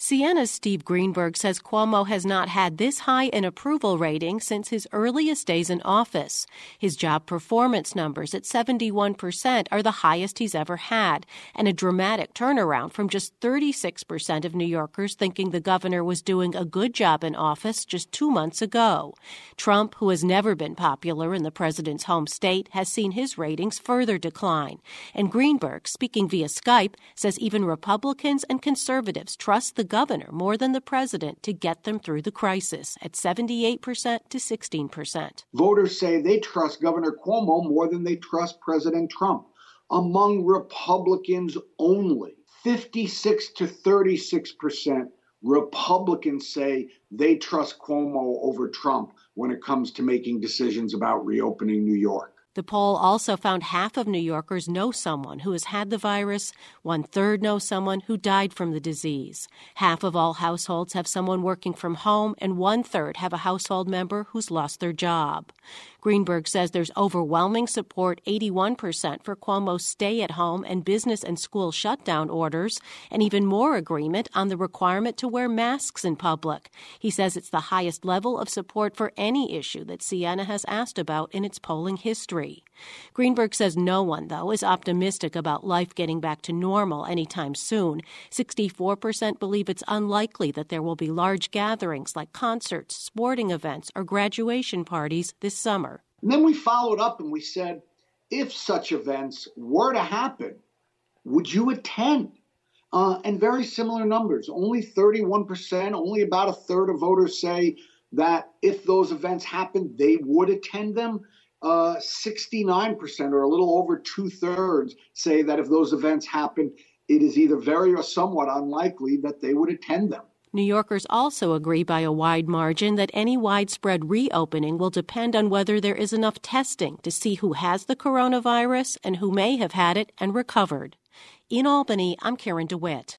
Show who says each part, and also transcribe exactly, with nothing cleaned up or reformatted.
Speaker 1: Siena's Steve Greenberg says Cuomo has not had this high an approval rating since his earliest days in office. His job performance numbers at seventy-one percent are the highest he's ever had, and a dramatic turnaround from just thirty-six percent of New Yorkers thinking the governor was doing a good job in office just two months ago. Trump, who has never been popular in the president's home state, has seen his ratings further decline. And Greenberg, speaking via Skype, says even Republicans and conservatives trust the governor more than the president to get them through the crisis at seventy-eight percent to sixteen percent.
Speaker 2: Voters say they trust Governor Cuomo more than they trust President Trump. Among Republicans only, fifty-six to thirty-six percent Republicans say they trust Cuomo over Trump when it comes to making decisions about reopening New York.
Speaker 1: The poll also found half of New Yorkers know someone who has had the virus. One-third know someone who died from the disease. Half of all households have someone working from home, and one-third have a household member who's lost their job. Greenberg says there's overwhelming support, eighty-one percent, for Cuomo's stay-at-home and business and school shutdown orders, and even more agreement on the requirement to wear masks in public. He says it's the highest level of support for any issue that Siena has asked about in its polling history. Greenberg says no one, though, is optimistic about life getting back to normal anytime soon. sixty-four percent believe it's unlikely that there will be large gatherings like concerts, sporting events, or graduation parties this summer.
Speaker 2: And then we followed up and we said, if such events were to happen, would you attend? Uh, and very similar numbers. Only thirty-one percent, only about a third of voters say that if those events happen, they would attend them. Uh, sixty-nine percent, or a little over two-thirds, say that if those events happen, it is either very or somewhat unlikely that they would attend them.
Speaker 1: New Yorkers also agree by a wide margin that any widespread reopening will depend on whether there is enough testing to see who has the coronavirus and who may have had it and recovered. In Albany, I'm Karen DeWitt.